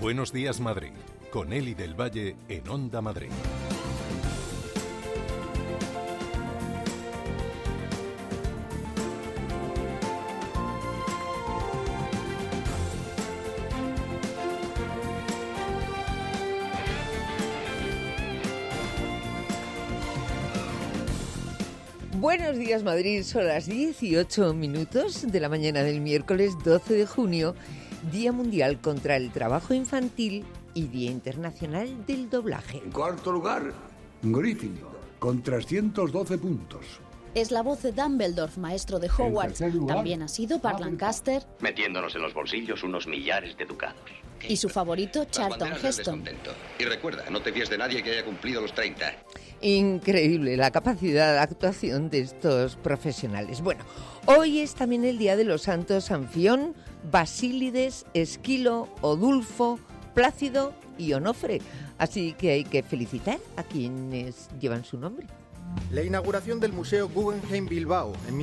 Buenos días, Madrid, con Eli del Valle en Onda Madrid. Buenos días, Madrid. Son las 18 minutos de la mañana del miércoles 12 de junio, Día Mundial contra el Trabajo Infantil y Día Internacional del Doblaje. En cuarto lugar, Gryffindor, con 312 puntos. Es la voz de Dumbledore, maestro de Hogwarts. También ha sido Bart Lancaster. Metiéndonos en los bolsillos unos millares de ducados. Y su favorito, Charlton Heston. Y recuerda, no te fíes de nadie que haya cumplido los 30. Increíble la capacidad de actuación de estos profesionales. Bueno, hoy es también el día de los santos Anfión, Basílides, Esquilo, Odulfo, Plácido y Onofre. Así que hay que felicitar a quienes llevan su nombre. La inauguración del Museo Guggenheim Bilbao en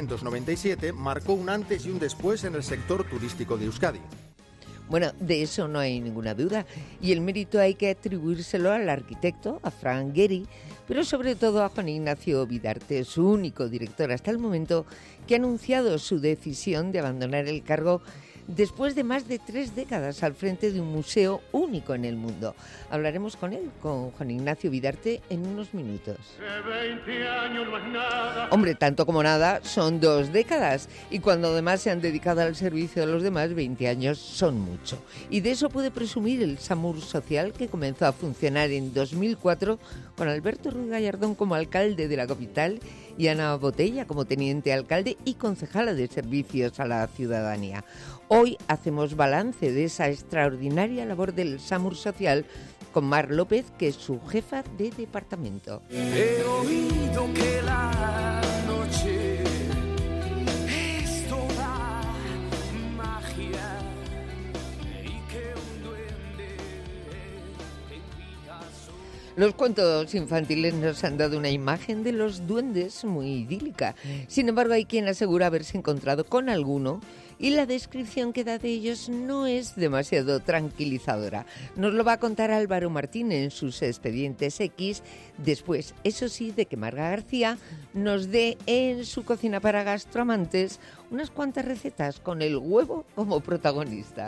1997 marcó un antes y un después en el sector turístico de Euskadi. Bueno, de eso no hay ninguna duda. Y el mérito hay que atribuírselo al arquitecto, a Frank Gehry, pero sobre todo a Juan Ignacio Bidarte, su único director hasta el momento, que ha anunciado su decisión de abandonar el cargo después de más de 3 décadas al frente de un museo único en el mundo. Hablaremos con él, con Juan Ignacio Bidarte, en unos minutos. 20 años no es nada. Hombre, tanto como nada, son 2 décadas. Y cuando además se han dedicado al servicio de los demás, 20 años son mucho. Y de eso puede presumir el SAMUR Social, que comenzó a funcionar en 2004 con Alberto Ruiz Gallardón como alcalde de la capital y Ana Botella como teniente alcalde y concejala de servicios a la ciudadanía. Hoy hacemos balance de esa extraordinaria labor del SAMUR Social con Mar López, que es su jefa de departamento. He oído que la noche es toda magia y que un duende envía su... Los cuentos infantiles nos han dado una imagen de los duendes muy idílica. Sin embargo, hay quien asegura haberse encontrado con alguno y la descripción que da de ellos no es demasiado tranquilizadora. Nos lo va a contar Álvaro Martín en sus Expedientes X, después, eso sí, de que Marga García nos dé en su cocina para gastroamantes unas cuantas recetas con el huevo como protagonista.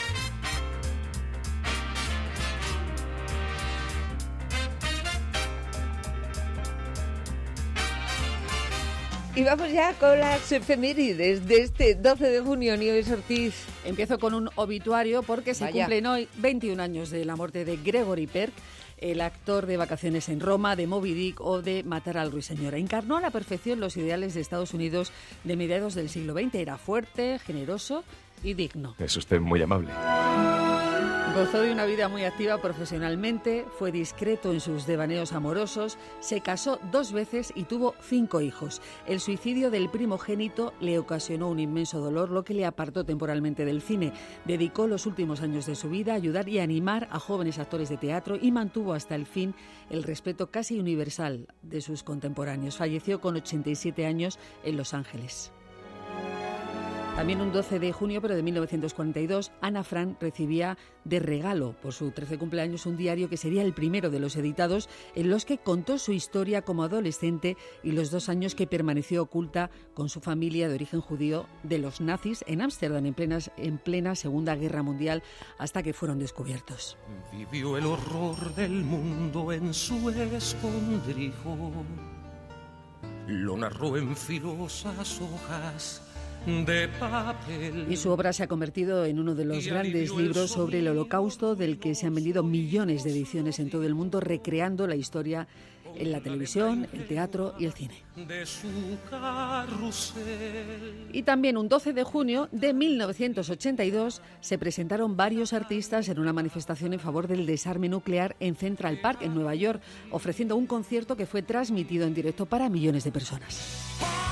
Y vamos ya con las efemérides de este 12 de junio, Nieves Ortiz. Empiezo con un obituario porque se cumplen hoy 21 años de la muerte de Gregory Peck, el actor de Vacaciones en Roma, de Moby Dick o de Matar al Ruiseñor. Encarnó a la perfección los ideales de Estados Unidos de mediados del siglo XX. Era fuerte, generoso y digno. Es usted muy amable. Gozó de una vida muy activa profesionalmente, fue discreto en sus devaneos amorosos, se casó 2 veces y tuvo 5 hijos. El suicidio del primogénito le ocasionó un inmenso dolor, lo que le apartó temporalmente del cine. Dedicó los últimos años de su vida a ayudar y animar a jóvenes actores de teatro y mantuvo hasta el fin el respeto casi universal de sus contemporáneos. Falleció con 87 años en Los Ángeles. También un 12 de junio, pero de 1942, Ana Frank recibía de regalo por su 13 cumpleaños un diario que sería el primero de los editados en los que contó su historia como adolescente y los 2 años que permaneció oculta con su familia de origen judío de los nazis en Ámsterdam en plena Segunda Guerra Mundial hasta que fueron descubiertos. Vivió el horror del mundo en su escondrijo, lo narró en filosas hojas de papel. Y su obra se ha convertido en uno de los grandes libros sobre el Holocausto, del que se han vendido millones de ediciones en todo el mundo, recreando la historia en la televisión, el teatro y el cine. De su carrusel. Y también un 12 de junio de 1982 se presentaron varios artistas en una manifestación en favor del desarme nuclear en Central Park, en Nueva York, ofreciendo un concierto que fue transmitido en directo para millones de personas.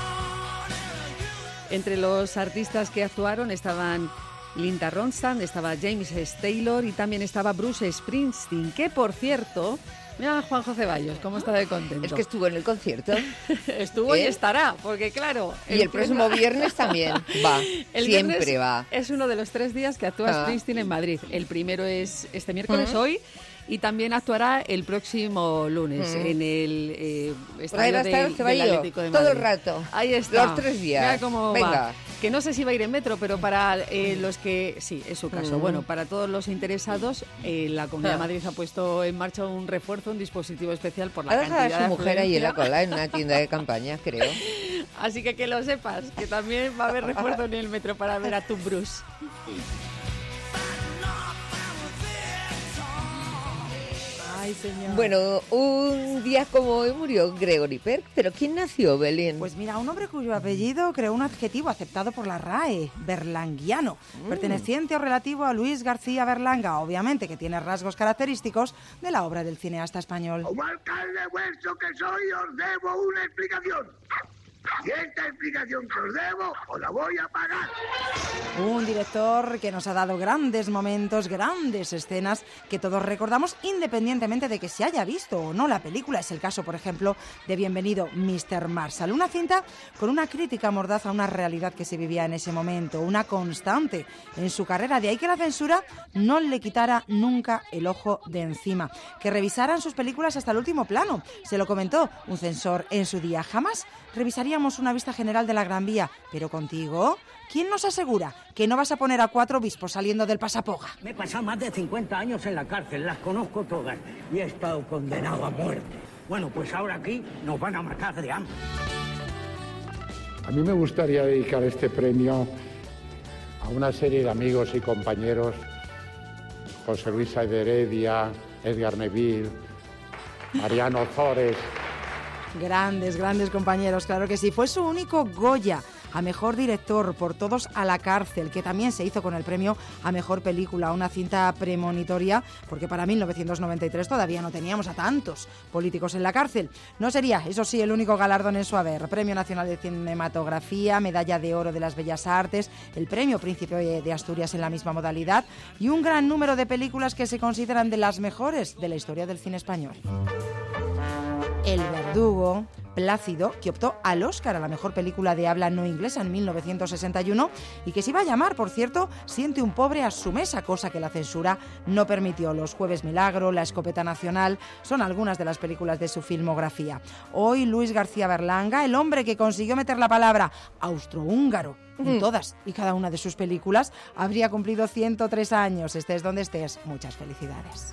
Entre los artistas que actuaron estaban Linda Ronstadt, estaba James S. Taylor y también estaba Bruce Springsteen, que por cierto Mira a Juanjo Ceballos, cómo está de contento. Es que estuvo en el concierto. Estuvo y estará, porque claro... Y el próximo viernes también va, siempre va. Es uno de los 3 días que actúa Springsteen en Madrid. El primero es este miércoles, hoy, y también actuará el próximo lunes en el estadio del Atlético de Madrid. Todo el rato. Ahí está. Los 3 días. Mira cómo Venga. va. Que no sé si va a ir en metro, pero para los que... Sí, es su caso. Bueno, para todos los interesados, la Comunidad de Madrid ha puesto en marcha un refuerzo, un dispositivo especial por la cantidad de a su mujer afluencia. ahí en la cola, en una tienda de campaña, creo. Así que lo sepas, que también va a haber refuerzo en el metro para ver a Tom Bruce. Ay, señor. Bueno, un día como hoy murió Gregory Peck, pero ¿quién nació, Belén? Pues mira, un hombre cuyo apellido creó un adjetivo aceptado por la RAE, berlanguiano, perteneciente o relativo a Luis García Berlanga, obviamente que tiene rasgos característicos de la obra del cineasta español. Como alcalde vuestro que soy, os debo una explicación. Y esta explicación que os debo, os la voy a pagar. Un director que nos ha dado grandes momentos, grandes escenas que todos recordamos independientemente de que se haya visto o no la película. Es el caso, por ejemplo, de Bienvenido, Mr. Marshall. Una cinta con una crítica mordaz a una realidad que se vivía en ese momento, una constante en su carrera. De ahí que la censura no le quitara nunca el ojo de encima. Que revisaran sus películas hasta el último plano. Se lo comentó un censor en su día. Jamás revisaríamos una vista general de la Gran Vía, pero contigo, ¿quién nos asegura que no vas a poner a 4 obispos saliendo del Pasapoga? Me he pasado más de 50 años en la cárcel, las conozco todas y he estado condenado a muerte. Bueno, pues ahora aquí nos van a matar de hambre. A mí me gustaría dedicar este premio a una serie de amigos y compañeros, José Luis Saez de Heredia, Edgar Neville, Mariano Ozores. Grandes compañeros, claro que sí. Fue su único Goya a Mejor Director por Todos a la Cárcel, que también se hizo con el premio a Mejor Película, una cinta premonitoria, porque para 1993 todavía no teníamos a tantos políticos en la cárcel. No sería, eso sí, el único galardón en su haber. Premio Nacional de Cinematografía, Medalla de Oro de las Bellas Artes, el Premio Príncipe de Asturias en la misma modalidad y un gran número de películas que se consideran de las mejores de la historia del cine español. El Verdugo, Plácido, que optó al Oscar a la mejor película de habla no inglesa en 1961 y que se iba a llamar, por cierto, Siente un pobre a su mesa, cosa que la censura no permitió. Los Jueves Milagro, La Escopeta Nacional, son algunas de las películas de su filmografía. Hoy Luis García Berlanga, el hombre que consiguió meter la palabra austrohúngaro en todas y cada una de sus películas, habría cumplido 103 años. Estés donde estés, muchas felicidades.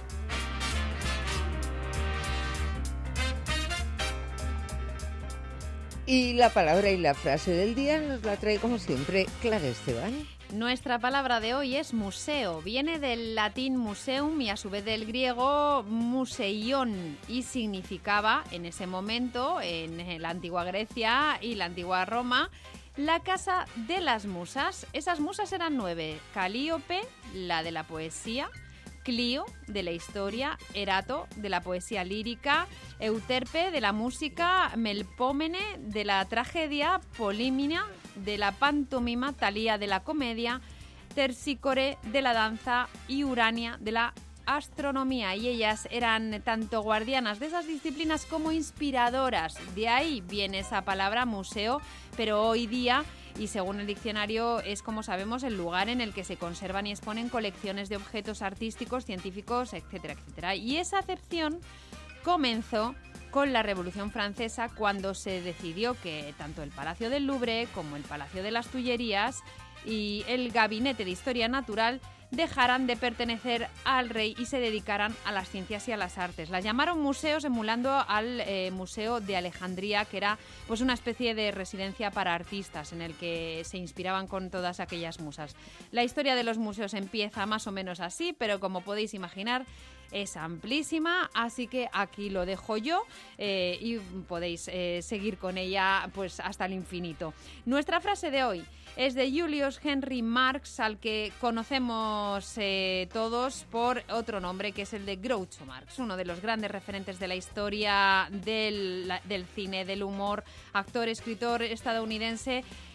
Y la palabra y la frase del día nos la trae, como siempre, Clara Esteban. Nuestra palabra de hoy es museo. Viene del latín museum y a su vez del griego museion y significaba en ese momento, en la antigua Grecia y la antigua Roma, la casa de las musas. Esas musas eran 9. Calíope, la de la poesía, Clio, de la historia, Erato, de la poesía lírica, Euterpe, de la música, Melpómene, de la tragedia, Polímina, de la pantomima, Talía, de la comedia, Terpsícore, de la danza y Urania, de la astronomía. Y ellas eran tanto guardianas de esas disciplinas como inspiradoras. De ahí viene esa palabra museo, pero hoy día, y según el diccionario, es, como sabemos, el lugar en el que se conservan y exponen colecciones de objetos artísticos, científicos, etcétera, etcétera. Y esa acepción comenzó con la Revolución Francesa, cuando se decidió que tanto el Palacio del Louvre como el Palacio de las Tullerías y el Gabinete de Historia Natural dejaran de pertenecer al rey y se dedicaran a las ciencias y a las artes. Las llamaron museos, emulando al Museo de Alejandría, que era pues una especie de residencia para artistas en el que se inspiraban con todas aquellas musas. La historia de los museos empieza más o menos así, pero como podéis imaginar, es amplísima, así que aquí lo dejo yo y podéis seguir con ella pues hasta el infinito. Nuestra frase de hoy es de Julius Henry Marx, al que conocemos todos por otro nombre, que es el de Groucho Marx, uno de los grandes referentes de la historia del cine, del humor, actor, escritor estadounidense.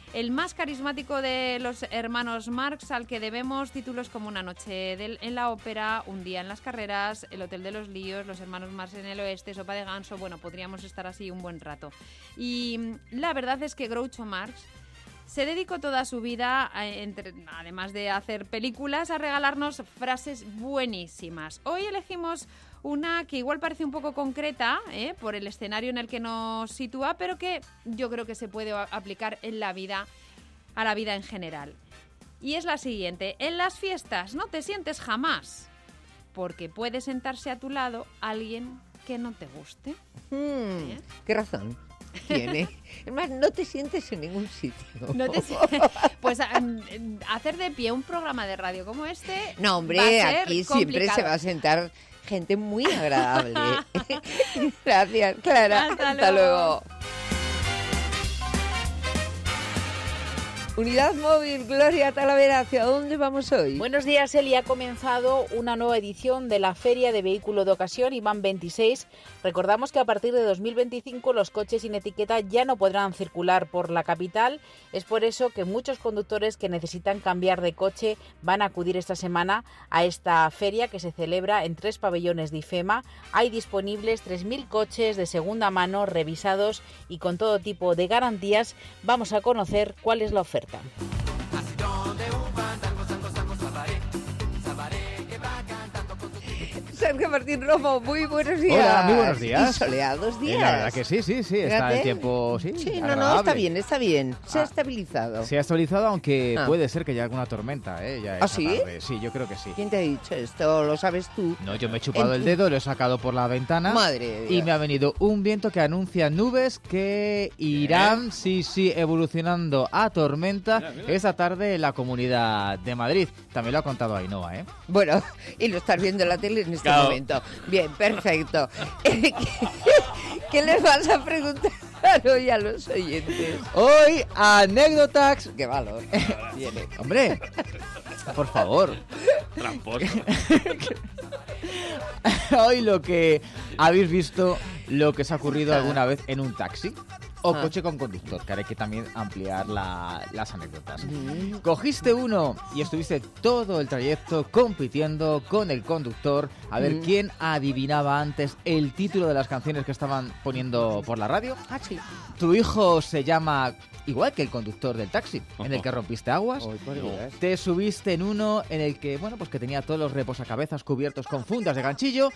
el más carismático de los hermanos Marx, al que debemos títulos como Una noche en la ópera, Un día en las carreras, El hotel de los líos, Los hermanos Marx en el oeste, Sopa de ganso. Bueno, podríamos estar así un buen rato. Y la verdad es que Groucho Marx se dedicó toda su vida, además de hacer películas, a regalarnos frases buenísimas. Hoy elegimos una que igual parece un poco concreta, por el escenario en el que nos sitúa, pero que yo creo que se puede aplicar en la vida, a la vida en general. Y es la siguiente: en las fiestas no te sientes jamás, porque puede sentarse a tu lado alguien que no te guste. ¿Qué razón tiene? Es más, no te sientes en ningún sitio. Pues hacer de pie un programa de radio como este. No, hombre, va a ser aquí complicado. siempre se va a sentar gente muy agradable. Gracias, Clara. Hasta luego. Unidad móvil, Gloria Talavera, ¿hacia dónde vamos hoy? Buenos días, Eli. Ha comenzado una nueva edición de la Feria de Vehículo de Ocasión y van 26. Recordamos que a partir de 2025 los coches sin etiqueta ya no podrán circular por la capital. Es por eso que muchos conductores que necesitan cambiar de coche van a acudir esta semana a esta feria que se celebra en 3 pabellones de IFEMA. Hay disponibles 3.000 coches de segunda mano revisados y con todo tipo de garantías. Vamos a conocer cuál es la oferta. Sergio Martín Romo, muy buenos días. Hola, muy buenos días. Y soleados días. La verdad que sí, está el tiempo, Sí, agradable. no, está bien. Se ha estabilizado. Se ha estabilizado, aunque puede ser que haya alguna tormenta, ya esta ¿sí? tarde. Sí, yo creo que sí. ¿Quién te ha dicho esto? ¿Lo sabes tú? No, yo me he chupado el dedo, lo he sacado por la ventana. Madre y me ha venido un viento que anuncia nubes que irán, evolucionando a tormenta esta tarde en la Comunidad de Madrid. También lo ha contado Ainhoa, ¿eh? Bueno, y lo estás viendo en la tele en este momento. Bien, perfecto. ¿Qué les vas a preguntar hoy a los oyentes? Hoy, anécdotas. ¡Qué valor! Viene. Hombre, por favor. Tramposo. Hoy lo que habéis visto, lo que os ha ocurrido alguna vez en un taxi o coche con conductor, que ahora hay que también ampliar las anécdotas. Cogiste uno y estuviste todo el trayecto compitiendo con el conductor a ver quién adivinaba antes el título de las canciones que estaban poniendo por la radio. Sí. Tu hijo se llama igual que el conductor del taxi, en el que rompiste aguas. Te subiste en uno en el que, que tenía todos los reposacabezas cubiertos con fundas de ganchillo.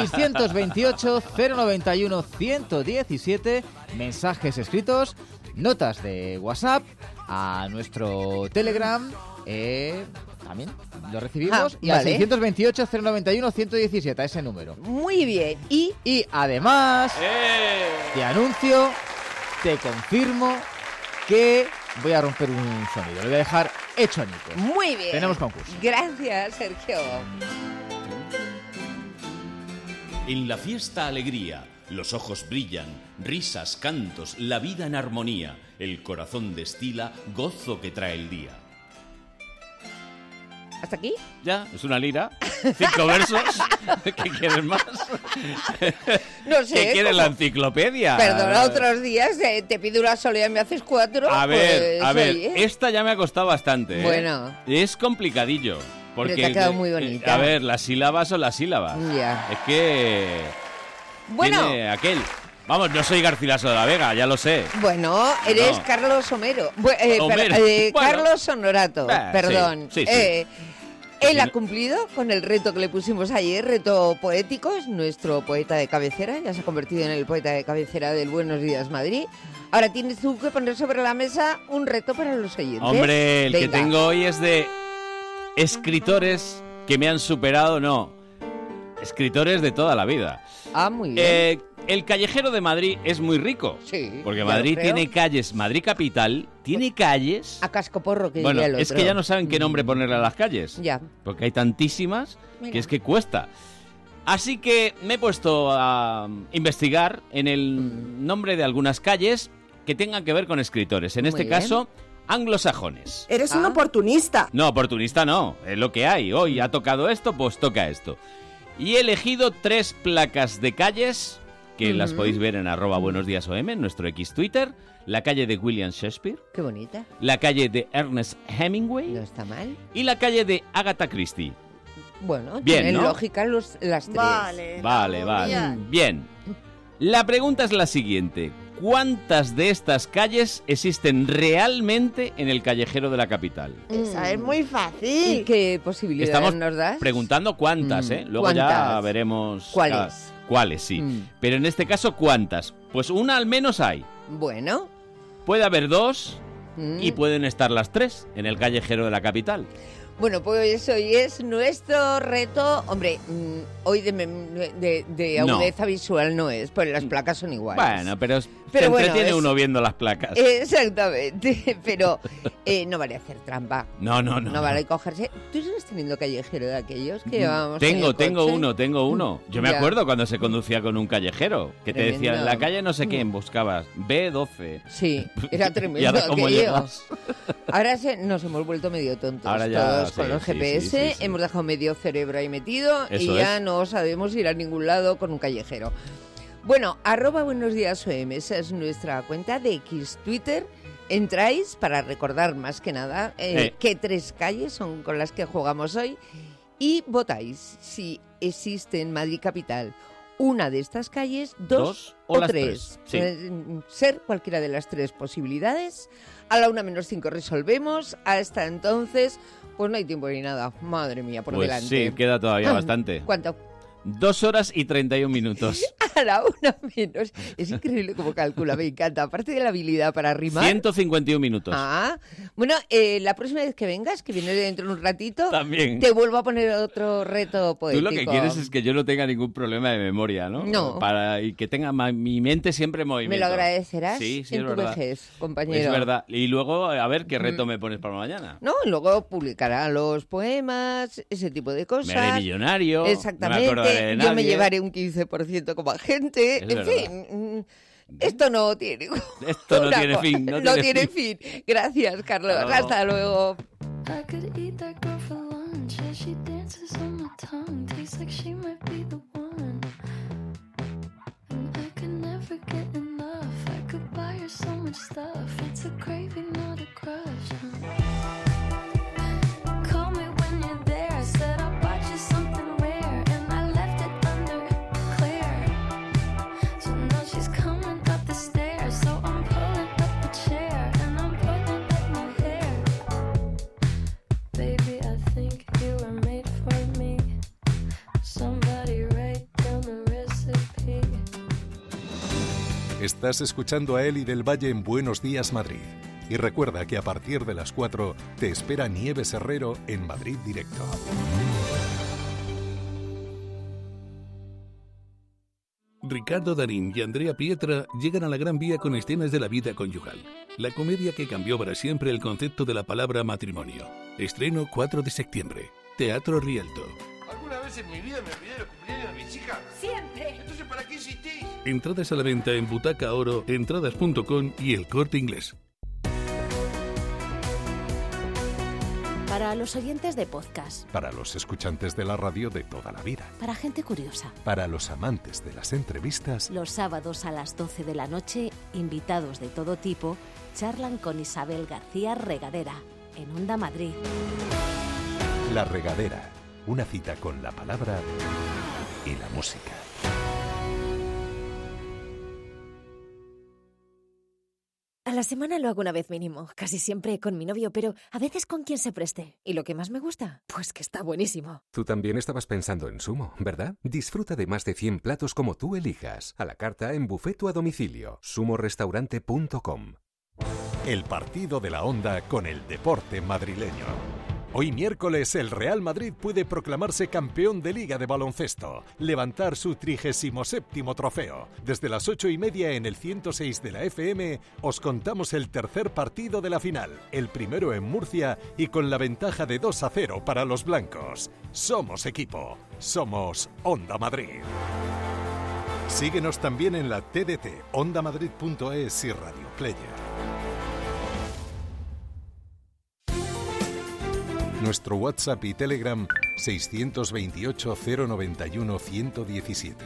628-091-117, mensajes escritos, notas de WhatsApp, a nuestro Telegram, también lo recibimos, y al 628-091-117, a ese número. Muy bien. Y además, te anuncio, te confirmo que voy a romper un sonido. Lo voy a dejar hecho añicos. Muy bien. Tenemos concurso. Gracias, Sergio. En la fiesta alegría, los ojos brillan, risas, cantos, la vida en armonía, el corazón destila gozo que trae el día. ¿Hasta aquí? Ya, es una lira. 5 versos. ¿Qué quieres más? No sé. ¿Qué quieres, la enciclopedia? Perdona, otros días te pido una sola y me haces 4. A ver, esta ya me ha costado bastante. Bueno. Es complicadillo. Porque te ha quedado muy bonita. A ver, las sílabas son las sílabas. Ya. Es que... Bueno. Tiene aquel... Vamos, no soy Garcilaso de la Vega, ya lo sé. Bueno, eres Carlos Homero. Carlos Honorato, perdón. Sí. Él ha cumplido con el reto que le pusimos ayer, reto poético, es nuestro poeta de cabecera, ya se ha convertido en el poeta de cabecera del Buenos Días Madrid. Ahora tienes tú que poner sobre la mesa un reto para los oyentes. Hombre, el que tengo hoy es de escritores que me han superado, escritores de toda la vida. Muy bien. El callejero de Madrid es muy rico. Sí. Porque Madrid tiene calles, Madrid capital, tiene calles... A cascoporro, que diría el otro. Es que ya no saben qué nombre ponerle a las calles. Ya. Porque hay tantísimas que es que cuesta. Así que me he puesto a investigar en el nombre de algunas calles que tengan que ver con escritores. En este caso, anglosajones. Eres un oportunista. No, oportunista no. Es lo que hay. Hoy ha tocado esto, pues toca esto. Y he elegido 3 placas de calles... que las podéis ver en @buenosdiasom, en nuestro X Twitter. la calle de William Shakespeare, Qué bonita. la calle de Ernest Hemingway No está mal. y la calle de Agatha Christie. Bueno, Bien, tienen ¿no? lógica las tres. Vale. Vale. Bien. La pregunta es la siguiente. ¿Cuántas de estas calles existen realmente en el callejero de la capital? Esa es muy ¿Y fácil. qué posibilidades Estamos nos das? preguntando cuántas, ¿eh? Luego ya ¿Cuántas? veremos... ¿Cuáles? ¿Cuáles, sí. Pero en este caso, ¿cuántas? Pues una al menos hay. Bueno. Puede haber dos y pueden estar las tres en el callejero de la capital. Bueno, pues hoy es nuestro reto. Hombre, hoy de No. agudeza visual no es, pues las placas son iguales. Bueno, pero se bueno, entretiene es- uno viendo las placas. Exactamente, pero no vale hacer trampa. No. No vale cogerse. ¿Tú sigues teniendo callejero de aquellos que llevábamos en Tengo el coche? tengo uno. Yo me Ya. acuerdo cuando se conducía con un callejero, que te decía, Tremendo. en la calle no sé quién buscabas, B12. Sí, era tremendo ¿Y ahora cómo aquello. llegas? Ahora nos hemos vuelto medio tontos Ahora ya, todos sí, con los sí, GPS, sí, sí. hemos dejado medio cerebro ahí metido y Eso ya es. no sabemos ir a ningún lado con un callejero. Bueno, @buenosdiasom, esa es nuestra cuenta de X Twitter. Entráis para recordar más que nada qué tres calles son con las que jugamos hoy y votáis si existe en Madrid Capital una de estas calles, dos o las tres. tres, sí. Pueden ser cualquiera de las tres posibilidades. A la 1:05 resolvemos. Hasta entonces, pues no hay tiempo ni nada. Madre mía, por Pues delante. sí, queda todavía bastante. ¿Cuánto? 2 horas y 31 minutos. A la 1:00. Es increíble cómo calcula, me encanta. Aparte de la habilidad para rimar. 151 minutos. Ah, bueno, la próxima vez que vengas, que viene dentro de un ratito, También. te vuelvo a poner otro reto Tú poético. lo que quieres es que yo no tenga ningún problema de memoria, ¿no? No. Y que tenga mi mente siempre en movimiento. ¿Me lo agradecerás Sí, en es tu verdad. vejez, compañero? Es verdad. Y luego, a ver qué reto me pones para mañana. No, y luego publicará los poemas, ese tipo de cosas. Me haré millonario. Exactamente. No me acordaré de Yo me nadie. llevaré un 15% como agente. Es En verdad. fin, esto no tiene... Esto no una tiene co- fin. No tiene fin. Gracias, Carlos. Hasta luego. Hasta luego. I could eat that girl for lunch as she dances on my tongue. Tastes like she might be the one. And I could never get enough. I could buy her so much stuff. It's a craving, not a crush. Call me when you're there. I said I bought you something rare, and I left it under Claire. So now she's coming up the stairs. So I'm pulling up the chair, and I'm pulling up my hair. Baby, I think you were made for me. Somebody write down the recipe. Estás escuchando a Eli del Valle en Buenos Días Madrid. Y recuerda que a partir de las 4 te espera Nieves Herrero en Madrid Directo. Ricardo Darín y Andrea Pietra llegan a la Gran Vía con escenas de la vida conyugal. La comedia que cambió para siempre el concepto de la palabra matrimonio. Estreno 4 de septiembre. Teatro Rialto. ¿Alguna vez en mi vida me olvidé de los cumpleaños de mis hijas? Siempre. Entonces, ¿para qué insistís? Entradas a la venta en Butaca Oro, entradas.com y El Corte Inglés. Para los oyentes de podcast, Para los escuchantes de la radio de toda la vida. para gente curiosa, Para los amantes de las entrevistas. los sábados a las 12 de la noche, invitados de todo tipo charlan con Isabel García Regadera en Onda Madrid. La Regadera. Una cita con la palabra y la música. A la semana lo hago una vez mínimo, casi siempre con mi novio, pero a veces con quien se preste. ¿Y lo que más me gusta? Pues que está buenísimo. Tú también estabas pensando en Sumo, ¿verdad? Disfruta de más de 100 platos como tú elijas, a la carta, en buffet o a domicilio. sumorestaurante.com. El partido de la Onda con el deporte madrileño. Hoy miércoles el Real Madrid puede proclamarse campeón de Liga de baloncesto, levantar su 37º trofeo. Desde las 8:30 en el 106 de la FM os contamos el tercer partido de la final, el primero en Murcia y con la ventaja de 2-0 para los blancos. Somos equipo, somos Onda Madrid. Síguenos también en la TDT, ondamadrid.es y Radio Player. Nuestro WhatsApp y Telegram 628 091 117.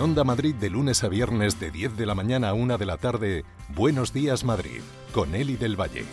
Onda Madrid de lunes a viernes de 10 de la mañana a 1 de la tarde, Buenos Días Madrid, con Eli del Valle.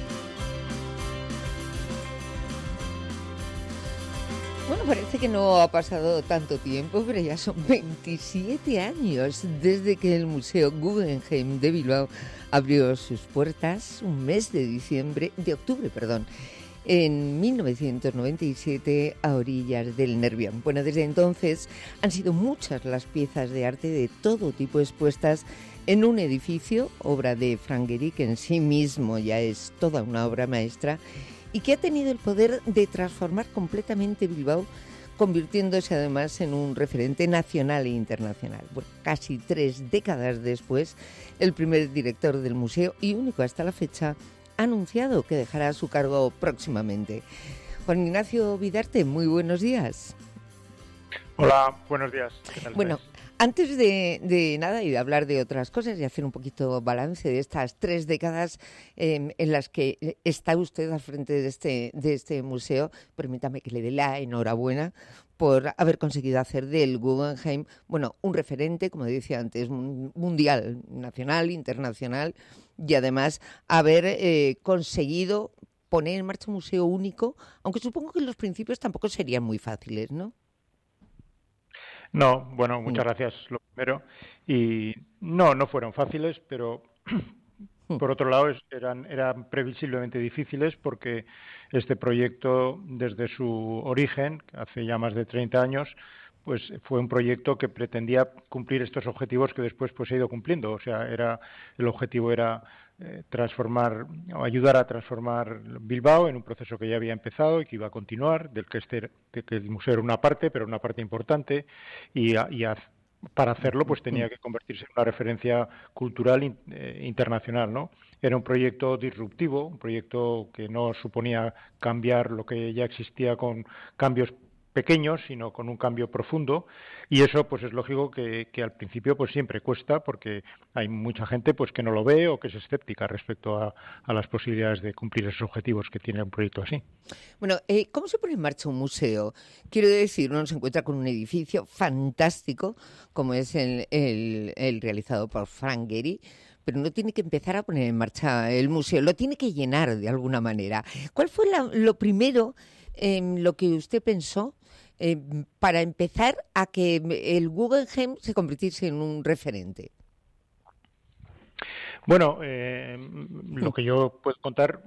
Bueno, parece que no ha pasado tanto tiempo, pero ya son 27 años desde que el Museo Guggenheim de Bilbao abrió sus puertas, un mes de octubre, en 1997 a orillas del Nervión. Bueno, desde entonces han sido muchas las piezas de arte de todo tipo expuestas en un edificio, obra de Frank Gehry, que en sí mismo ya es toda una obra maestra, y que ha tenido el poder de transformar completamente Bilbao, convirtiéndose además en un referente nacional e internacional. Bueno, casi 3 décadas después, el primer director del museo, y único hasta la fecha, ha anunciado que dejará su cargo próximamente. Juan Ignacio Vidarte, muy buenos días. Hola, buenos días. ¿Qué tal Bueno, antes de nada y de hablar de otras cosas y hacer un poquito balance de estas 3 décadas en las que está usted al frente de este museo, permítame que le dé la enhorabuena por haber conseguido hacer del Guggenheim, bueno, un referente, como decía antes, mundial, nacional, internacional, y además haber conseguido poner en marcha un museo único, aunque supongo que los principios tampoco serían muy fáciles, ¿no? No, bueno, muchas gracias, lo primero. Y no fueron fáciles, pero por otro lado eran previsiblemente difíciles porque este proyecto, desde su origen, hace ya más de 30 años, pues fue un proyecto que pretendía cumplir estos objetivos que después pues se ha ido cumpliendo. O sea, el objetivo era transformar o ayudar a transformar Bilbao en un proceso que ya había empezado y que iba a continuar, de que el museo era una parte, pero una parte importante, para hacerlo pues tenía que convertirse en una referencia cultural internacional, ¿no? Era un proyecto disruptivo, un proyecto que no suponía cambiar lo que ya existía con cambios pequeños, sino con un cambio profundo, y eso pues es lógico que al principio pues siempre cuesta, porque hay mucha gente pues que no lo ve o que es escéptica respecto a las posibilidades de cumplir esos objetivos que tiene un proyecto así. Bueno, ¿cómo se pone en marcha un museo? Quiero decir, uno se encuentra con un edificio fantástico, como es el realizado por Frank Gehry, pero no tiene que empezar a poner en marcha el museo, lo tiene que llenar de alguna manera. ¿Cuál fue lo primero en lo que usted pensó para empezar a que el Guggenheim se convirtiese en un referente? Bueno, lo que yo puedo contar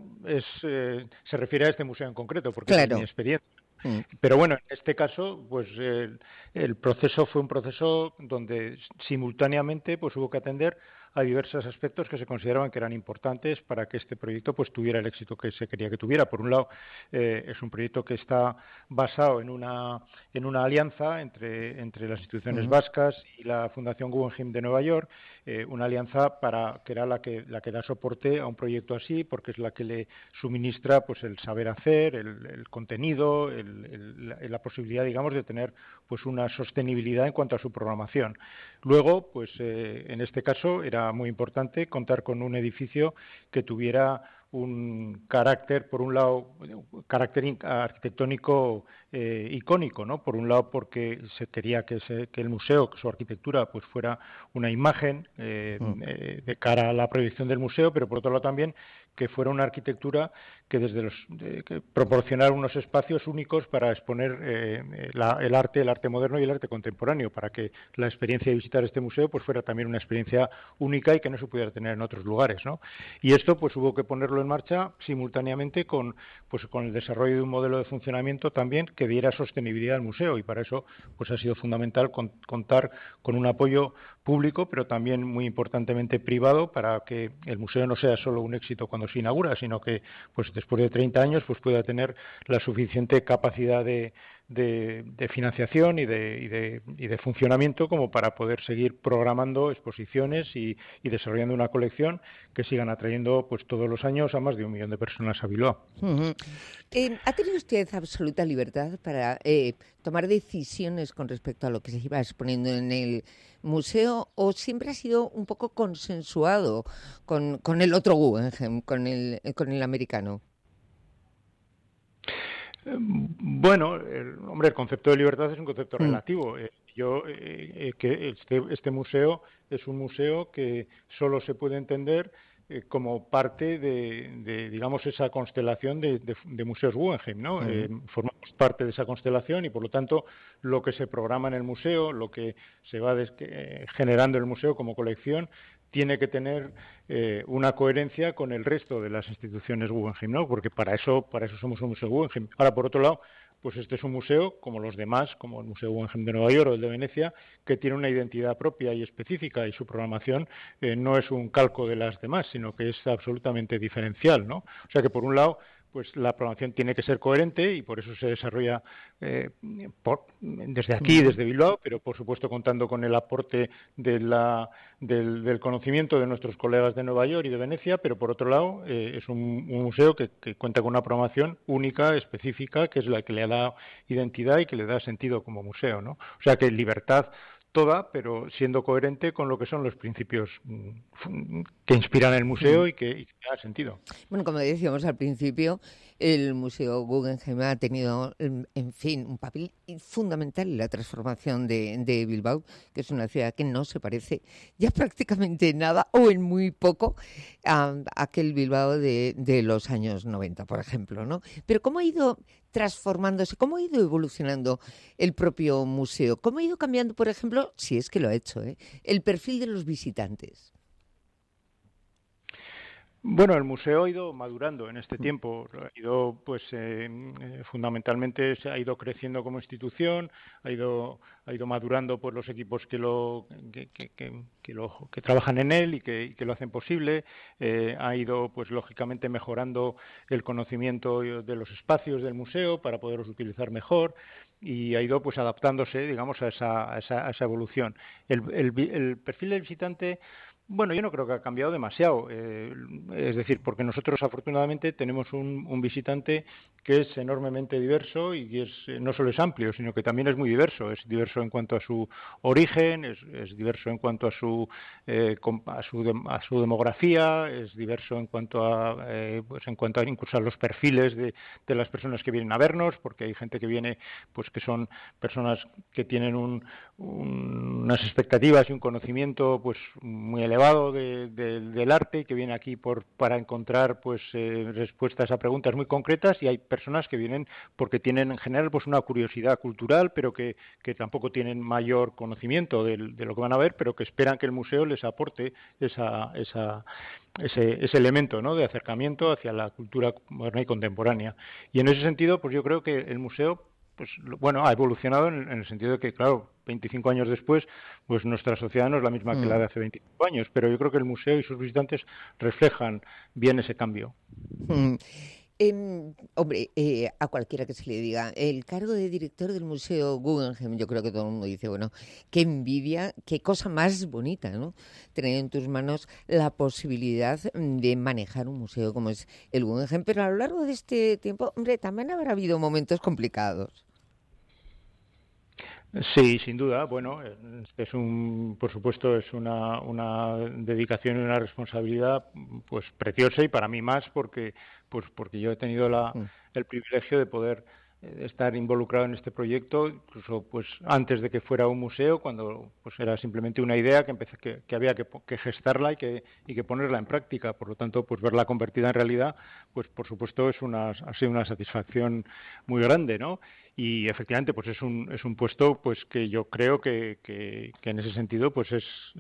se refiere a este museo en concreto, porque es mi experiencia. Pero bueno, en este caso, pues el proceso fue un proceso donde simultáneamente pues hubo que atender a diversos aspectos que se consideraban que eran importantes para que este proyecto pues tuviera el éxito que se quería que tuviera. Por un lado, es un proyecto que está basado en una alianza entre las instituciones vascas y la Fundación Guggenheim de Nueva York, una alianza que era la que da soporte a un proyecto así, porque es la que le suministra pues el saber hacer, el contenido, la posibilidad, digamos, de tener pues una sostenibilidad en cuanto a su programación. Luego, pues en este caso era muy importante contar con un edificio que tuviera un carácter, por un lado, carácter arquitectónico icónico, ¿no? Por un lado, porque se quería que el museo, que su arquitectura, pues fuera una imagen de cara a la proyección del museo, pero por otro lado también que fuera una arquitectura que que proporcionara unos espacios únicos para exponer el arte moderno y el arte contemporáneo, para que la experiencia de visitar este museo pues fuera también una experiencia única y que no se pudiera tener en otros lugares, ¿no? Y esto pues hubo que ponerlo en marcha simultáneamente con el desarrollo de un modelo de funcionamiento también que diera sostenibilidad al museo, y para eso pues ha sido fundamental contar con un apoyo público, pero también muy importantemente privado, para que el museo no sea solo un éxito cuando se inaugura, sino que pues después de 30 años pues pueda tener la suficiente capacidad de financiación y de funcionamiento como para poder seguir programando exposiciones y desarrollando una colección que sigan atrayendo pues todos los años a más de 1 millón de personas a Bilbao. ¿Ha tenido usted absoluta libertad para tomar decisiones con respecto a lo que se iba exponiendo en el museo, o siempre ha sido un poco consensuado con el otro Guggenheim, con el americano? Bueno, el concepto de libertad es un concepto relativo. que este museo es un museo que solo se puede entender como parte de digamos, esa constelación de museos Guggenheim, ¿no? Formamos parte de esa constelación y, por lo tanto, lo que se programa en el museo, lo que se va generando en el museo como colección, tiene que tener una coherencia con el resto de las instituciones Guggenheim, ¿no? Porque para eso somos un museo Guggenheim. Ahora, por otro lado, pues este es un museo, como los demás, como el Museo Guggenheim de Nueva York o el de Venecia, que tiene una identidad propia y específica, y su programación no es un calco de las demás, sino que es absolutamente diferencial, ¿no? O sea que, por un lado, pues la programación tiene que ser coherente y por eso se desarrolla desde aquí, desde Bilbao, pero por supuesto contando con el aporte del conocimiento de nuestros colegas de Nueva York y de Venecia, pero por otro lado es un museo que cuenta con una programación única, específica, que es la que le da identidad y que le da sentido como museo, ¿no? O sea que libertad toda, pero siendo coherente con lo que son los principios que inspiran el museo y que da sentido. Bueno, como decíamos al principio, el Museo Guggenheim ha tenido, en fin, un papel fundamental en la transformación de Bilbao, que es una ciudad que no se parece ya prácticamente en nada o en muy poco a aquel Bilbao de los años 90, por ejemplo, ¿no? Pero ¿cómo ha ido transformándose, cómo ha ido evolucionando el propio museo? ¿Cómo ha ido cambiando, por ejemplo, si es que lo ha hecho, el perfil de los visitantes? Bueno, el museo ha ido madurando en este tiempo, ha ido, pues, fundamentalmente se ha ido creciendo como institución, ha ido madurando por los equipos que trabajan en él y que lo hacen posible, ha ido, pues, lógicamente mejorando el conocimiento de los espacios del museo para poderlos utilizar mejor y ha ido, pues, adaptándose, digamos, a esa evolución. El perfil del visitante, bueno, yo no creo que ha cambiado demasiado, es decir, porque nosotros afortunadamente tenemos un visitante que es enormemente diverso y que no solo es amplio, sino que también es muy diverso. Es diverso en cuanto a su origen, es diverso en cuanto a su demografía, es diverso en cuanto a incluso a los perfiles de las personas que vienen a vernos, porque hay gente que viene, pues, que son personas que tienen unas expectativas y un conocimiento, pues, muy elevado del arte, que viene aquí para encontrar, pues, respuestas a preguntas muy concretas, y hay personas que vienen porque tienen en general, pues, una curiosidad cultural, pero que tampoco tienen mayor conocimiento de lo que van a ver, pero que esperan que el museo les aporte ese elemento, ¿no?, de acercamiento hacia la cultura moderna y contemporánea. Y en ese sentido, pues yo creo que el museo, pues, bueno, ha evolucionado en el sentido de que, claro, 25 años después, pues nuestra sociedad no es la misma que la de hace 25 años, pero yo creo que el museo y sus visitantes reflejan bien ese cambio. Hombre, a cualquiera que se le diga, el cargo de director del Museo Guggenheim, yo creo que todo el mundo dice, bueno, qué envidia, qué cosa más bonita, ¿no? Tener en tus manos la posibilidad de manejar un museo como es el Guggenheim, pero a lo largo de este tiempo, hombre, también habrá habido momentos complicados. Sí, sin duda. Bueno, por supuesto, es una dedicación y una responsabilidad, pues, preciosa, y para mí más porque yo he tenido el privilegio de poder estar involucrado en este proyecto, incluso, pues, antes de que fuera un museo, cuando, pues, era simplemente una idea que había que gestarla y que ponerla en práctica. Por lo tanto, pues, verla convertida en realidad, pues, por supuesto, ha sido una satisfacción muy grande, ¿no? Y efectivamente, pues, es un puesto, pues, que yo creo que en ese sentido, pues,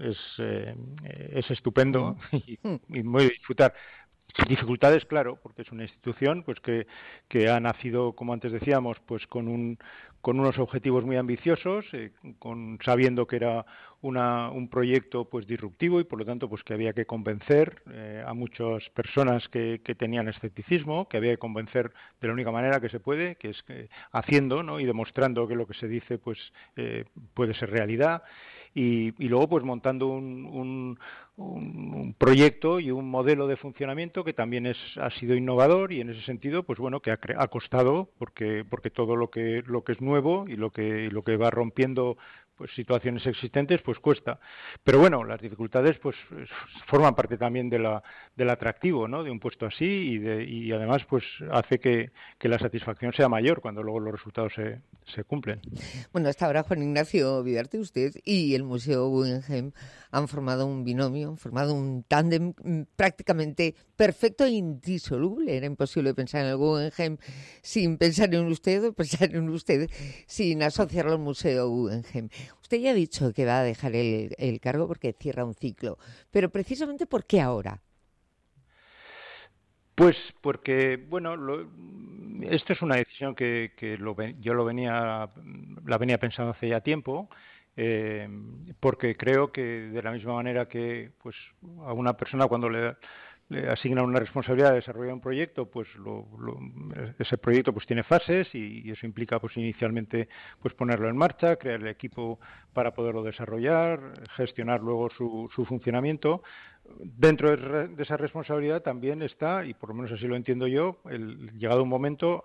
es estupendo y muy de disfrutar. Dificultades, claro, porque es una institución, pues, que ha nacido, como antes decíamos, pues, con unos objetivos muy ambiciosos, sabiendo que era un proyecto, pues, disruptivo, y por lo tanto, pues, que había que convencer a muchas personas que tenían escepticismo, que había que convencer de la única manera que se puede, que es haciendo, ¿no?, y demostrando que lo que se dice, pues, puede ser realidad. Y luego, pues, montando un proyecto y un modelo de funcionamiento que también ha sido innovador, y en ese sentido, pues, bueno, que ha costado, porque todo lo que es nuevo y lo que va rompiendo, pues situaciones existentes, pues cuesta. Pero bueno, las dificultades pues forman parte también del atractivo, ¿no?, de un puesto así, y además pues hace que la satisfacción sea mayor cuando luego los resultados se cumplen. Bueno, hasta ahora Juan Ignacio Vidarte, usted y el Museo Guggenheim han formado un binomio, han formado un tándem prácticamente perfecto e indisoluble. Era imposible pensar en el Guggenheim sin pensar en usted o pensar en usted sin asociarlo al Museo Guggenheim. Usted ya ha dicho que va a dejar el cargo porque cierra un ciclo, pero precisamente ¿por qué ahora? Pues porque, bueno, esto es una decisión que yo la venía pensando hace ya tiempo, porque creo que de la misma manera que pues a una persona cuando le asignan una responsabilidad de desarrollar un proyecto, pues ese proyecto pues tiene fases y eso implica pues inicialmente pues ponerlo en marcha, crear el equipo para poderlo desarrollar, gestionar luego su funcionamiento. Dentro de esa responsabilidad también está, y por lo menos así lo entiendo yo, llegado un momento,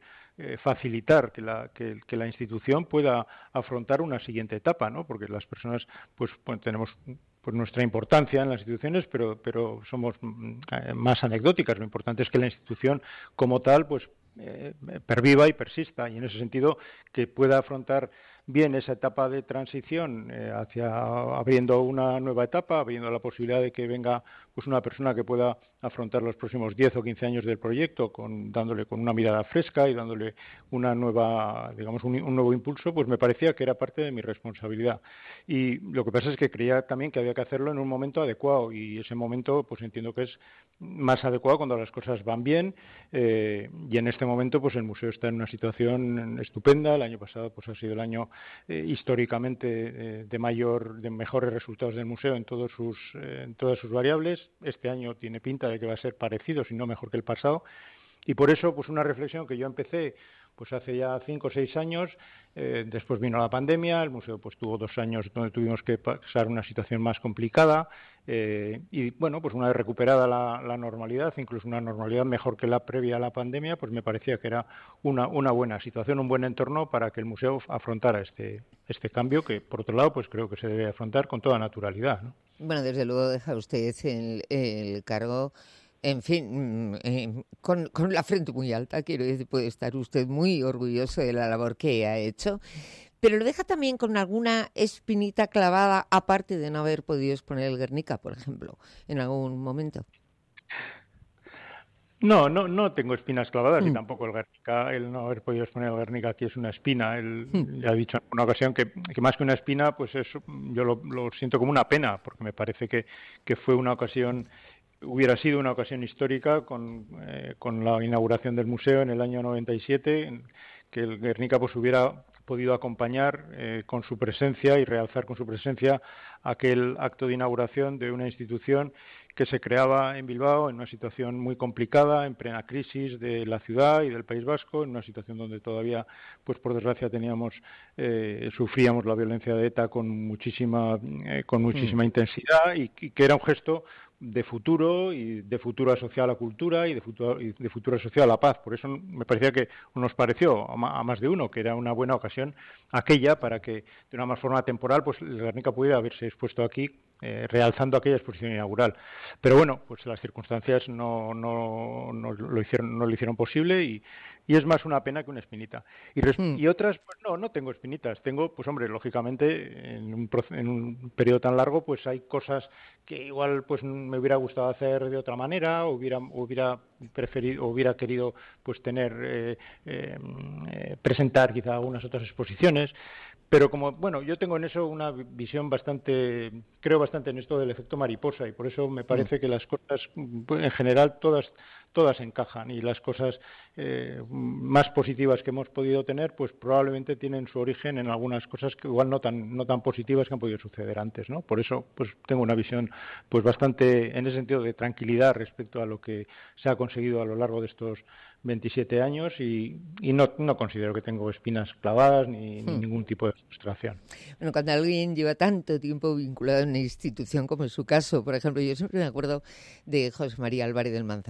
facilitar que la institución pueda afrontar una siguiente etapa, ¿no? Porque las personas pues tenemos pues nuestra importancia en las instituciones, pero somos más anecdóticas. Lo importante es que la institución como tal pues perviva y persista, y en ese sentido que pueda afrontar bien esa etapa de transición abriendo una nueva etapa, abriendo la posibilidad de que venga pues una persona que pueda afrontar los próximos 10 o 15 años del proyecto dándole con una mirada fresca y dándole una nueva, digamos, un nuevo impulso, pues me parecía que era parte de mi responsabilidad. Y lo que pasa es que creía también que había que hacerlo en un momento adecuado, y ese momento pues entiendo que es más adecuado cuando las cosas van bien, y en este momento pues el museo está en una situación estupenda. El año pasado pues ha sido el año históricamente de mejores resultados del museo en todas sus variables. Este año tiene pinta de que va a ser parecido, si no mejor que el pasado, y por eso pues una reflexión que yo empecé pues hace ya 5 o 6 años. Después vino la pandemia, el museo pues tuvo 2 años donde tuvimos que pasar una situación más complicada, y bueno, pues una vez recuperada la normalidad, incluso una normalidad mejor que la previa a la pandemia, pues me parecía que era una buena situación, un buen entorno para que el museo afrontara este cambio, que por otro lado pues creo que se debe afrontar con toda naturalidad, ¿no? Bueno, desde luego deja usted el cargo, en fin, con la frente muy alta. Quiero decir, puede estar usted muy orgulloso de la labor que ha hecho, pero lo deja también con alguna espinita clavada, aparte de no haber podido exponer el Guernica, por ejemplo, en algún momento. No tengo espinas clavadas, y tampoco el Guernica, el no haber podido exponer el Guernica aquí es una espina. Ya he dicho en una ocasión que más que una espina, pues eso yo lo siento como una pena, porque me parece que fue hubiera sido una ocasión histórica con la inauguración del museo en el año 97, en que el Guernica pues hubiera podido acompañar con su presencia y realzar con su presencia aquel acto de inauguración de una institución que se creaba en Bilbao en una situación muy complicada, en plena crisis de la ciudad y del País Vasco, en una situación donde todavía, pues por desgracia, sufríamos la violencia de ETA con muchísima intensidad, y que era un gesto de futuro, y de futuro asociado a la cultura, y de futuro asociado a la paz. Por eso me parecía que nos pareció a más de uno que era una buena ocasión aquella para que de una más forma temporal pues el Guernica pudiera haberse expuesto aquí, realzando aquella exposición inaugural. Pero bueno, pues las circunstancias no lo hicieron posible, y es más una pena que una espinita. Y otras, pues no tengo espinitas. Tengo, pues hombre, lógicamente, en un periodo tan largo, pues hay cosas que igual pues me hubiera gustado hacer de otra manera, hubiera preferido, hubiera querido pues presentar quizá algunas otras exposiciones. Pero como, bueno, yo tengo en eso una visión creo bastante en esto del efecto mariposa, y por eso me parece que las cosas, en general, todas encajan, y las cosas más positivas que hemos podido tener, pues probablemente tienen su origen en algunas cosas que igual no tan positivas que han podido suceder antes, ¿no? Por eso, pues tengo una visión, pues bastante, en ese sentido, de tranquilidad respecto a lo que se ha conseguido a lo largo de estos 27 años, y no considero que tengo espinas clavadas ni ningún tipo de frustración. Bueno, cuando alguien lleva tanto tiempo vinculado a una institución como en su caso, por ejemplo, yo siempre me acuerdo de José María Álvarez del Manzano, que fue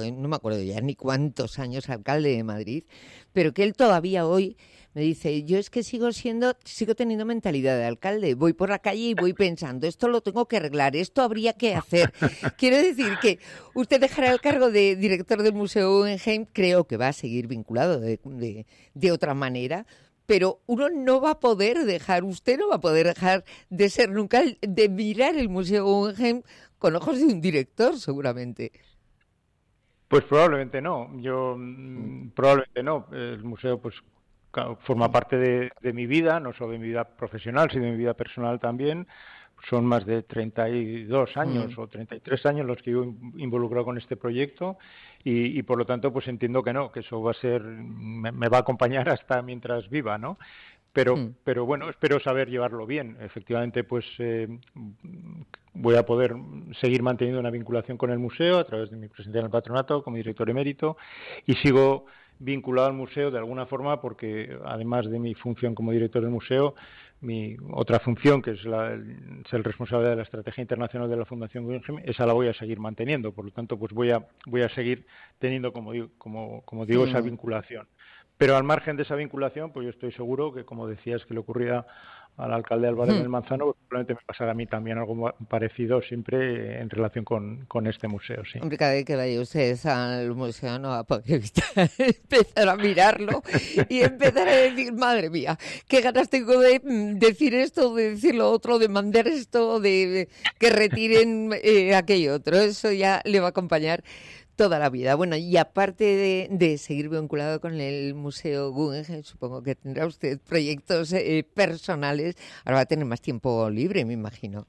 no me acuerdo ya ni cuántos años alcalde de Madrid, pero que él todavía hoy me dice, yo es que sigo teniendo mentalidad de alcalde, voy por la calle y voy pensando, esto lo tengo que arreglar, esto habría que hacer. Quiero decir que usted dejará el cargo de director del Museo Guggenheim, creo que va a seguir vinculado de otra manera, pero usted no va a poder dejar de ser nunca, de mirar el Museo Guggenheim con ojos de un director, seguramente. Pues probablemente no, probablemente no. El museo pues forma parte de mi vida, no solo de mi vida profesional, sino de mi vida personal también. Son más de 32 años o 33 años los que yo involucrado con este proyecto y por lo tanto pues entiendo que eso va a ser, me va a acompañar hasta mientras viva, ¿no? Pero bueno, espero saber llevarlo bien. Efectivamente, pues voy a poder seguir manteniendo una vinculación con el museo a través de mi presencia en el patronato como director emérito y sigo vinculado al museo de alguna forma porque además de mi función como director del museo, mi otra función, que es ser responsable de la estrategia internacional de la Fundación Guggenheim, esa la voy a seguir manteniendo. Por lo tanto, pues voy a seguir teniendo, como digo, esa vinculación. Pero al margen de esa vinculación, pues yo estoy seguro que, como decías, que le ocurría al alcalde Álvarez del Manzano, pues probablemente me pasará a mí también algo parecido siempre en relación con este museo, sí. Hombre, cada vez que vaya ustedes al museo no va a poder evitar empezar a mirarlo y empezar a decir, madre mía, qué ganas tengo de decir esto, de decir lo otro, de mandar esto, de que retiren aquello otro. Eso ya le va a acompañar toda la vida. Bueno, y aparte de seguir vinculado con el Museo Guggenheim, supongo que tendrá usted proyectos personales. Ahora va a tener más tiempo libre, me imagino.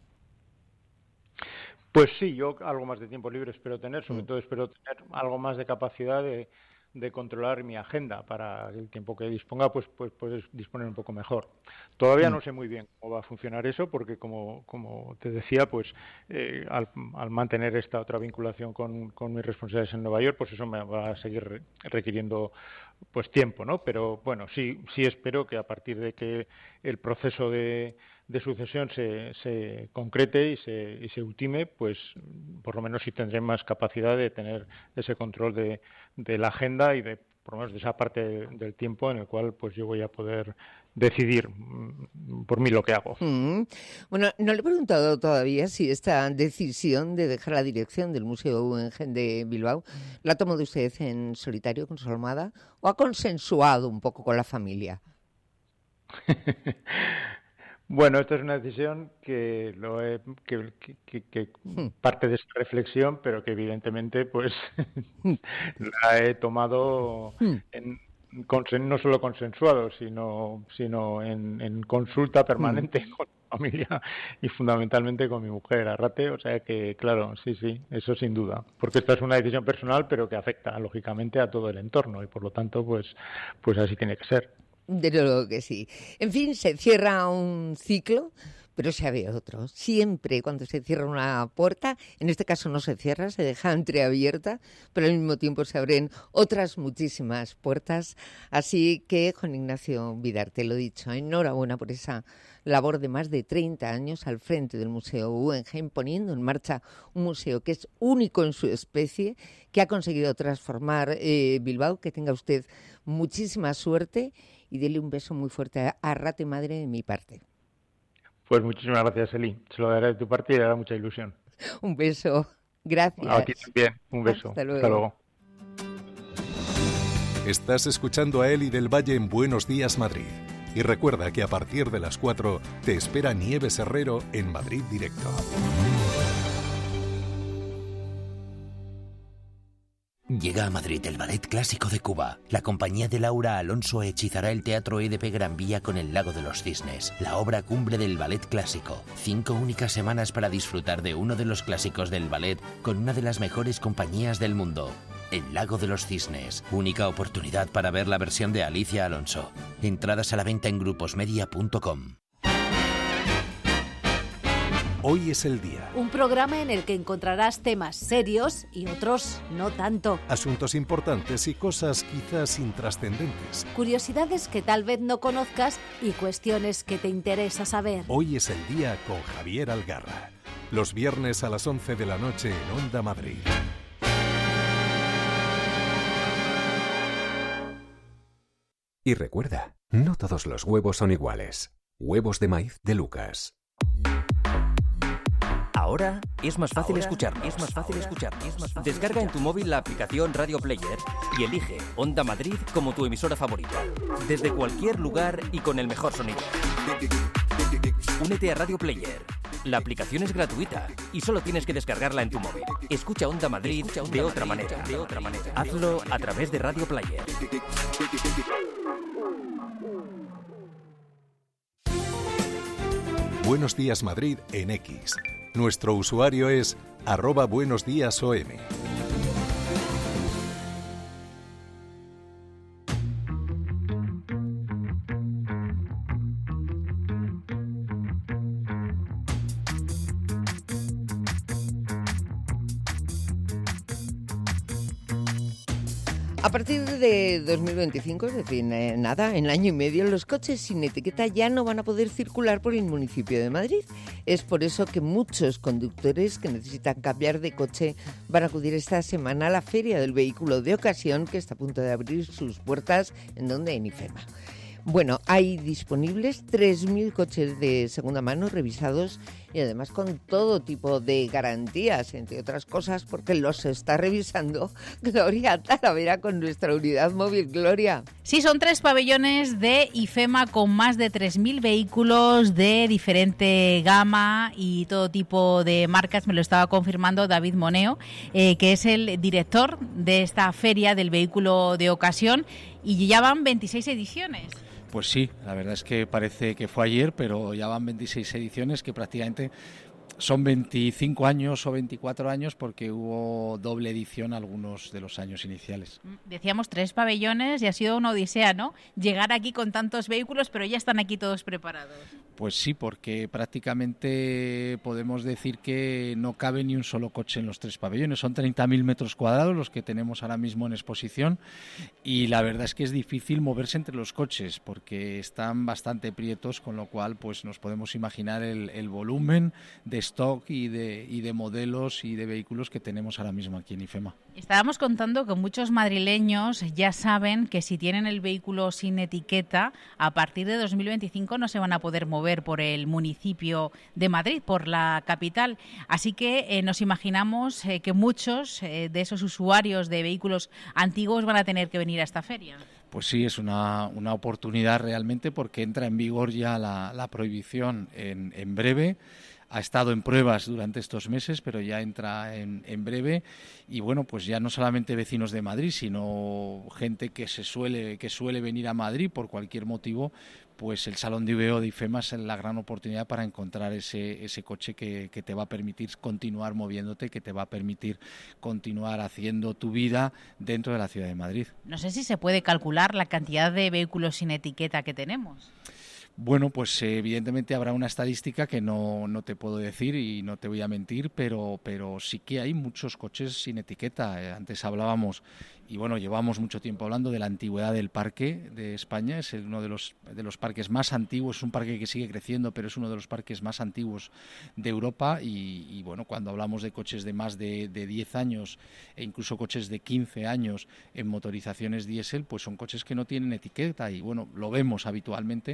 Pues sí, yo algo más de tiempo libre espero tener, sobre todo espero tener algo más de capacidad de controlar mi agenda para el tiempo que disponga, pues puedes disponer un poco mejor. Todavía no sé muy bien cómo va a funcionar eso, porque como te decía, pues al mantener esta otra vinculación con mis responsabilidades en Nueva York, pues eso me va a seguir requiriendo pues tiempo, ¿no? Pero bueno, sí espero que a partir de que el proceso de sucesión se concrete y se ultime, pues por lo menos sí tendré más capacidad de tener ese control de la agenda y de por lo menos de esa parte del tiempo en el cual pues yo voy a poder decidir por mí lo que hago. Bueno, no le he preguntado todavía si esta decisión de dejar la dirección del Museo Guggenheim de Bilbao la ha tomado usted en solitario con su almohada o ha consensuado un poco con la familia. Bueno, esta es una decisión que parte de esta reflexión, pero que evidentemente pues la he tomado no solo consensuado, sino en consulta permanente con mi familia y fundamentalmente con mi mujer, Arrate. O sea que, claro, sí, eso sin duda. Porque esta es una decisión personal, pero que afecta, lógicamente, a todo el entorno y, por lo tanto, pues así tiene que ser. Desde luego que sí. En fin, se cierra un ciclo, pero se abre otro. Siempre cuando se cierra una puerta, en este caso no se cierra, se deja entreabierta, pero al mismo tiempo se abren otras muchísimas puertas. Así que, Juan Ignacio Vidarte, te lo he dicho, enhorabuena por esa labor de más de 30 años al frente del Museo Guggenheim, poniendo en marcha un museo que es único en su especie, que ha conseguido transformar Bilbao. Que tenga usted muchísima suerte y dele un beso muy fuerte a Arrate madre de mi parte. Pues muchísimas gracias, Eli. Se lo daré de tu parte y le hará mucha ilusión. Un beso. Gracias. A ti también. Un beso. Hasta luego. Hasta luego. Estás escuchando a Eli del Valle en Buenos Días, Madrid. Y recuerda que a partir de las 4 te espera Nieves Herrero en Madrid Directo. Llega a Madrid el Ballet Clásico de Cuba. La compañía de Laura Alonso hechizará el Teatro EDP Gran Vía con El Lago de los Cisnes, la obra cumbre del ballet clásico. 5 únicas semanas para disfrutar de uno de los clásicos del ballet con una de las mejores compañías del mundo. El Lago de los Cisnes, única oportunidad para ver la versión de Alicia Alonso. Entradas a la venta en gruposmedia.com. Hoy es el día. Un programa en el que encontrarás temas serios y otros no tanto. Asuntos importantes y cosas quizás intrascendentes. Curiosidades que tal vez no conozcas y cuestiones que te interesa saber. Hoy es el día con Javier Algarra. Los viernes a las 11 de la noche en Onda Madrid. Y recuerda, no todos los huevos son iguales. Huevos de maíz de Lucas. Ahora es más fácil escucharnos. Descarga en tu móvil la aplicación Radio Player y elige Onda Madrid como tu emisora favorita. Desde cualquier lugar y con el mejor sonido. Únete a Radio Player. La aplicación es gratuita y solo tienes que descargarla en tu móvil. Escucha Onda Madrid de otra manera. Hazlo a través de Radio Player. Buenos Días Madrid en X. Nuestro usuario es @buenosdiasom. A partir de 2025, es decir, nada, en año y medio, los coches sin etiqueta ya no van a poder circular por el municipio de Madrid. Es por eso que muchos conductores que necesitan cambiar de coche van a acudir esta semana a la Feria del Vehículo de Ocasión, que está a punto de abrir sus puertas, en IFEMA. Bueno, hay disponibles 3.000 coches de segunda mano revisados y además con todo tipo de garantías, entre otras cosas, porque los está revisando Gloria Talavera con nuestra unidad móvil. Gloria. Sí, son 3 pabellones de IFEMA con más de 3.000 vehículos de diferente gama y todo tipo de marcas. Me lo estaba confirmando David Moneo, que es el director de esta feria del vehículo de ocasión, y ya van 26 ediciones. Pues sí, la verdad es que parece que fue ayer, pero ya van 26 ediciones, que prácticamente son 25 años o 24 años porque hubo doble edición algunos de los años iniciales. Decíamos 3 pabellones y ha sido una odisea, ¿no? Llegar aquí con tantos vehículos, pero ya están aquí todos preparados. Pues sí, porque prácticamente podemos decir que no cabe ni un solo coche en los 3 pabellones. Son 30.000 metros cuadrados los que tenemos ahora mismo en exposición y la verdad es que es difícil moverse entre los coches porque están bastante prietos, con lo cual pues nos podemos imaginar el volumen de stock y de modelos y de vehículos que tenemos ahora mismo aquí en IFEMA. Estábamos contando que muchos madrileños ya saben que si tienen el vehículo sin etiqueta, a partir de 2025 no se van a poder mover por el municipio de Madrid, por la capital. Así que nos imaginamos que muchos de esos usuarios de vehículos antiguos van a tener que venir a esta feria. Pues sí, es una oportunidad realmente porque entra en vigor ya la prohibición en breve. Ha estado en pruebas durante estos meses, pero ya entra en breve. Y bueno, pues ya no solamente vecinos de Madrid, sino gente que suele venir a Madrid por cualquier motivo, pues el Salón de VO de IFEMA es la gran oportunidad para encontrar ese coche que te va a permitir continuar moviéndote, que te va a permitir continuar haciendo tu vida dentro de la ciudad de Madrid. No sé si se puede calcular la cantidad de vehículos sin etiqueta que tenemos. Bueno, pues evidentemente habrá una estadística que no te puedo decir y no te voy a mentir, pero sí que hay muchos coches sin etiqueta. Antes hablábamos, y bueno, llevamos mucho tiempo hablando de la antigüedad del parque de España. Es uno de los parques más antiguos, es un parque que sigue creciendo, pero es uno de los parques más antiguos de Europa. Y bueno, cuando hablamos de coches de más de 10 años e incluso coches de 15 años en motorizaciones diésel, pues son coches que no tienen etiqueta y bueno, lo vemos habitualmente.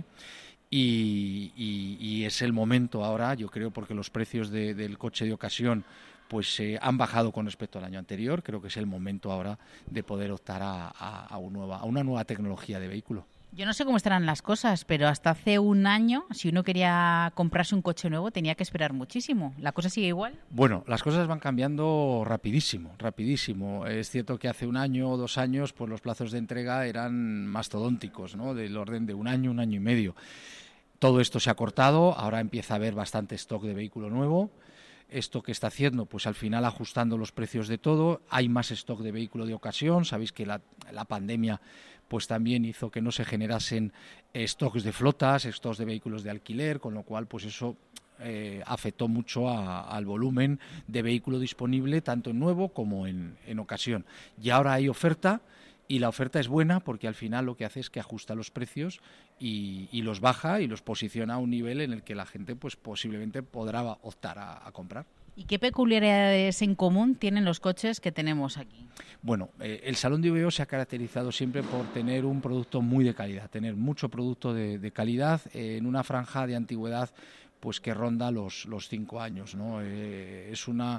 Y es el momento ahora, yo creo, porque los precios del coche de ocasión pues han bajado con respecto al año anterior. Creo que es el momento ahora de poder optar a una nueva tecnología de vehículo. Yo no sé cómo estarán las cosas, pero hasta hace un año, si uno quería comprarse un coche nuevo, tenía que esperar muchísimo. ¿La cosa sigue igual? Bueno, las cosas van cambiando rapidísimo. Es cierto que hace un año o 2 años, pues los plazos de entrega eran mastodónticos, ¿no? Del orden de un año y medio. Todo esto se ha cortado, ahora empieza a haber bastante stock de vehículo nuevo. Esto que está haciendo, pues al final ajustando los precios de todo, hay más stock de vehículo de ocasión. Sabéis que la pandemia pues también hizo que no se generasen stocks de flotas, stocks de vehículos de alquiler, con lo cual pues eso afectó mucho al volumen de vehículo disponible, tanto en nuevo como en ocasión. Y ahora hay oferta, y la oferta es buena porque al final lo que hace es que ajusta los precios y los baja y los posiciona a un nivel en el que la gente pues posiblemente podrá optar a comprar. ¿Y qué peculiaridades en común tienen los coches que tenemos aquí? Bueno, el Salón de IVEO se ha caracterizado siempre por tener un producto muy de calidad, tener mucho producto de calidad en una franja de antigüedad pues que ronda los 5 años, ¿no? Es una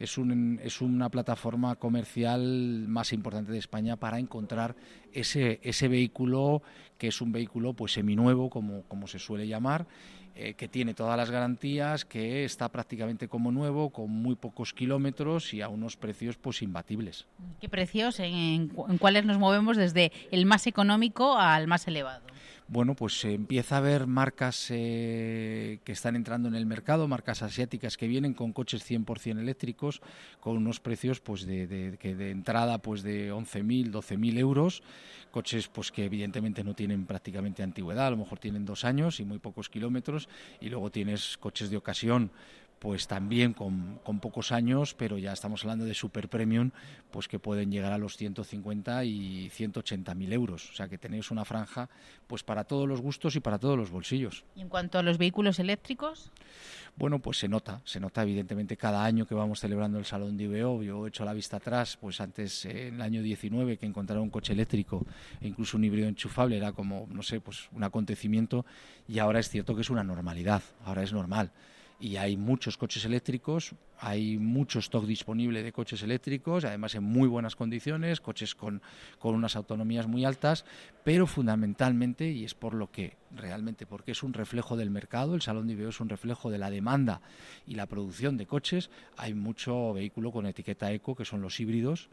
plataforma comercial más importante de España para encontrar ese vehículo que es un vehículo pues seminuevo, como se suele llamar, que tiene todas las garantías, que está prácticamente como nuevo, con muy pocos kilómetros y a unos precios pues imbatibles. ¿Qué precios? ¿En cuáles nos movemos desde el más económico al más elevado? Bueno, pues se empieza a ver marcas que están entrando en el mercado, marcas asiáticas que vienen con coches 100% eléctricos, con unos precios pues de entrada pues de 11.000, 12.000 euros, coches pues que evidentemente no tienen prácticamente antigüedad, a lo mejor tienen 2 años y muy pocos kilómetros, y luego tienes coches de ocasión pues también con pocos años, pero ya estamos hablando de super premium, pues que pueden llegar a los 150 y 180.000 euros. O sea que tenéis una franja pues para todos los gustos y para todos los bolsillos. ¿Y en cuanto a los vehículos eléctricos? Bueno, pues se nota evidentemente cada año que vamos celebrando el Salón de IVEO. Yo he hecho la vista atrás, pues antes en el año 19 que encontrar un coche eléctrico e incluso un híbrido enchufable era como, no sé, pues un acontecimiento, y ahora es cierto que es una normalidad, ahora es normal. Y hay muchos coches eléctricos, hay mucho stock disponible de coches eléctricos, además en muy buenas condiciones, coches con unas autonomías muy altas, pero fundamentalmente, y es por lo que realmente, porque es un reflejo del mercado, el Salón de IVEO es un reflejo de la demanda y la producción de coches, hay mucho vehículo con etiqueta eco, que son los híbridos,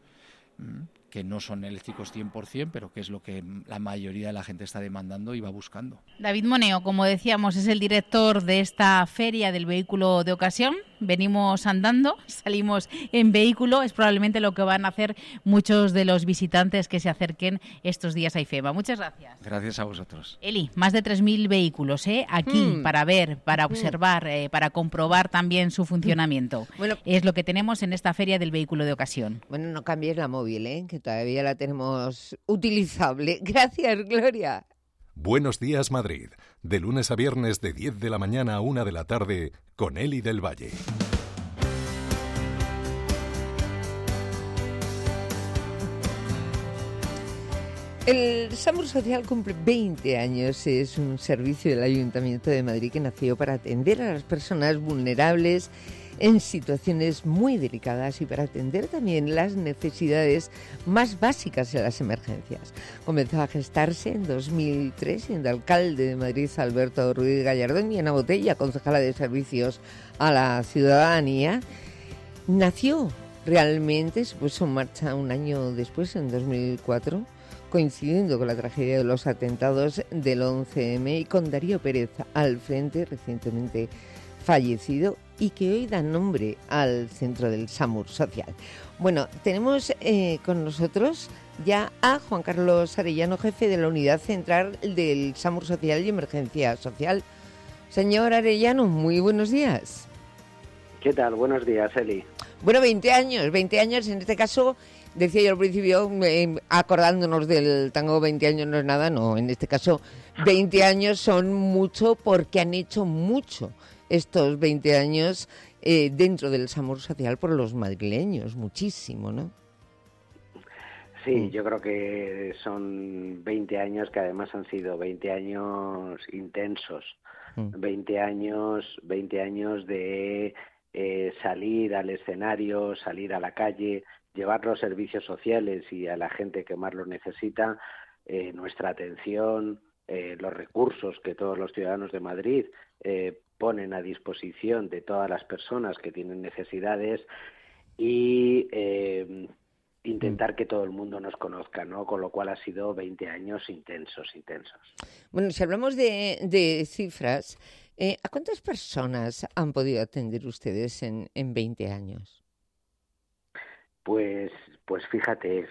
que no son eléctricos 100%, pero que es lo que la mayoría de la gente está demandando y va buscando. David Moneo, como decíamos, es el director de esta feria del vehículo de ocasión. Venimos andando, salimos en vehículo, es probablemente lo que van a hacer muchos de los visitantes que se acerquen estos días a IFEMA. Muchas gracias. Gracias a vosotros. Eli, más de 3.000 vehículos aquí para ver, para observar, para comprobar también su funcionamiento. Bueno, es lo que tenemos en esta feria del vehículo de ocasión. Bueno, no cambies la móvil, que todavía la tenemos utilizable. Gracias, Gloria. Buenos días, Madrid. De lunes a viernes de 10 de la mañana a 1 de la tarde con Eli del Valle. El SAMUR Social cumple 20 años. Es un servicio del Ayuntamiento de Madrid que nació para atender a las personas vulnerables en situaciones muy delicadas y para atender también las necesidades más básicas en las emergencias. Comenzó a gestarse en 2003 siendo alcalde de Madrid Alberto Ruiz Gallardón y Ana Botella, concejala de Servicios a la Ciudadanía. Nació realmente, se puso en marcha un año después, en 2004, coincidiendo con la tragedia de los atentados del 11M y con Darío Pérez al frente, recientemente fallecido, y que hoy da nombre al centro del SAMUR Social. Bueno, tenemos con nosotros ya a Juan Carlos Arellano, jefe de la Unidad Central del SAMUR Social y Emergencia Social. Señor Arellano, muy buenos días. ¿Qué tal? Buenos días, Eli. Bueno, 20 años en este caso. Decía yo al principio, acordándonos del tango 20 años no es nada, no, en este caso 20 años son mucho porque han hecho mucho estos 20 años dentro del SAMUR Social por los madrileños, muchísimo, ¿no? Sí, yo creo que son 20 años que además han sido 20 años intensos, 20 años de salir al escenario, salir a la calle, llevar los servicios sociales y a la gente que más lo necesita, nuestra atención, los recursos que todos los ciudadanos de Madrid ponen a disposición de todas las personas que tienen necesidades y intentar que todo el mundo nos conozca, ¿no? Con lo cual ha sido 20 años intensos. Bueno, si hablamos de cifras, ¿a cuántas personas han podido atender ustedes en 20 años? Pues fíjate,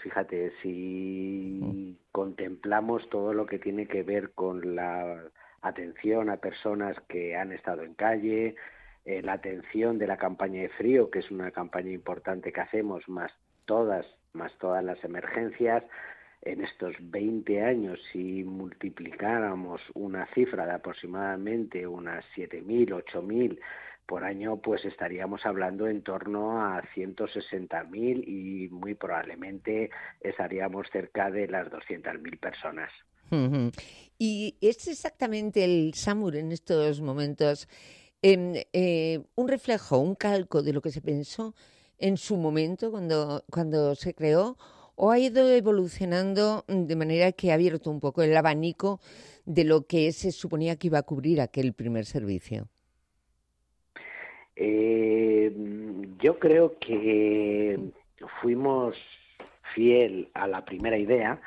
si contemplamos todo lo que tiene que ver con la atención a personas que han estado en calle, la atención de la campaña de frío, que es una campaña importante que hacemos, más todas las emergencias, en estos 20 años, si multiplicáramos una cifra de aproximadamente unas 7.000, 8.000 por año pues estaríamos hablando en torno a 160.000 y muy probablemente estaríamos cerca de las 200.000 personas. ¿Y es exactamente el SAMUR en estos momentos un reflejo, un calco de lo que se pensó en su momento cuando se creó, o ha ido evolucionando de manera que ha abierto un poco el abanico de lo que se suponía que iba a cubrir aquel primer servicio? Yo creo que fuimos fiel a la primera idea.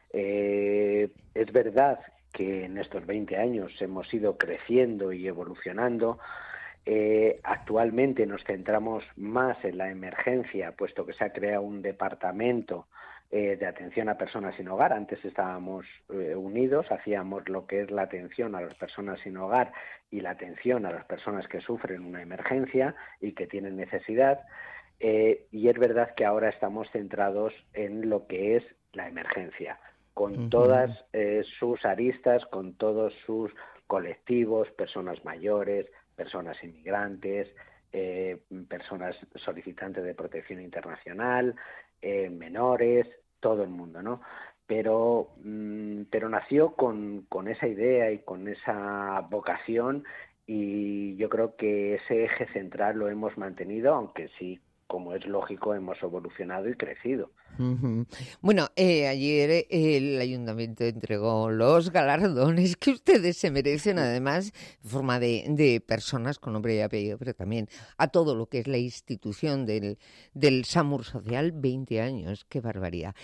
Es verdad que en estos 20 años hemos ido creciendo y evolucionando. Actualmente nos centramos más en la emergencia, puesto que se ha creado un departamento de atención a personas sin hogar. Antes estábamos unidos, hacíamos lo que es la atención a las personas sin hogar y la atención a las personas que sufren una emergencia y que tienen necesidad. Y es verdad que ahora estamos centrados en lo que es la emergencia, con todas sus aristas, con todos sus colectivos, personas mayores, personas inmigrantes, personas solicitantes de protección internacional, menores, todo el mundo, ¿no? Pero nació con esa idea y con esa vocación, y yo creo que ese eje central lo hemos mantenido, aunque sí, como es lógico, hemos evolucionado y crecido. Bueno, ayer el Ayuntamiento entregó los galardones que ustedes se merecen, además, en forma de personas con nombre y apellido, pero también a todo lo que es la institución del SAMUR Social, 20 años, qué barbaridad.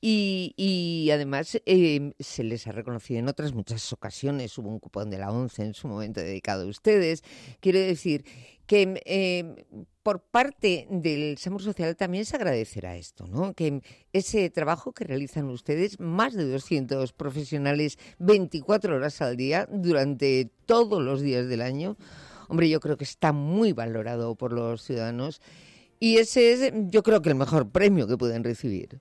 Y además se les ha reconocido en otras muchas ocasiones, hubo un cupón de la ONCE en su momento dedicado a ustedes. Quiero decir que por parte del SAMUR Social también se agradecerá esto, ¿no? Que ese trabajo que realizan ustedes, más de 200 profesionales, 24 horas al día, durante todos los días del año, hombre, yo creo que está muy valorado por los ciudadanos, y ese es, yo creo, que el mejor premio que pueden recibir.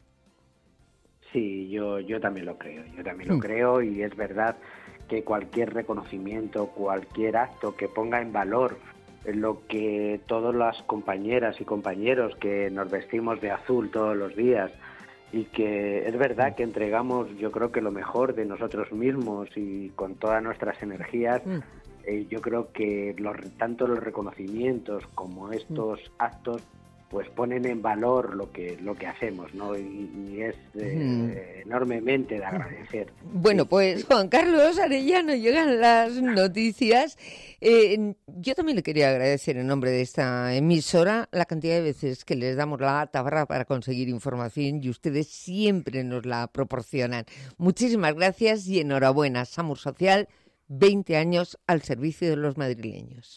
Sí, yo también lo creo, lo creo, y es verdad que cualquier reconocimiento, cualquier acto que ponga en valor lo que todas las compañeras y compañeros que nos vestimos de azul todos los días, y que es verdad que entregamos, yo creo que lo mejor de nosotros mismos y con todas nuestras energías, yo creo que tanto los reconocimientos como estos actos pues ponen en valor lo que hacemos, ¿no? Y es enormemente de agradecer. Bueno, pues Juan Carlos Arellano, llegan las noticias. Yo también le quería agradecer en nombre de esta emisora la cantidad de veces que les damos la tabarra para conseguir información, y ustedes siempre nos la proporcionan. Muchísimas gracias y enhorabuena. SAMUR Social, 20 años al servicio de los madrileños.